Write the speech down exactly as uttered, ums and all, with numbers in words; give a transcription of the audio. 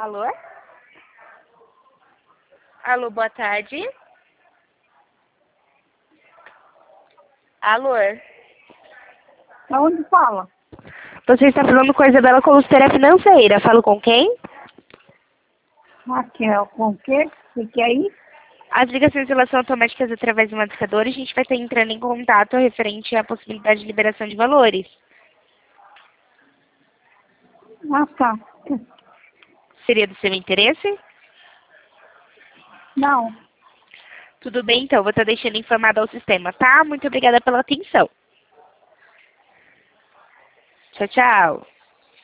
Alô? Alô, boa tarde. Alô? Aonde fala? Você está falando com a Isabela Consultora Financeira. Falo com quem? Raquel, com o quê? O que é isso? As ligações de relação automáticas através do modificador, a gente vai estar entrando em contato referente à possibilidade de liberação de valores. Ah, tá. Seria do seu interesse? Não. Tudo bem, então. Vou estar deixando informado ao sistema, tá? Muito obrigada pela atenção. Tchau, tchau.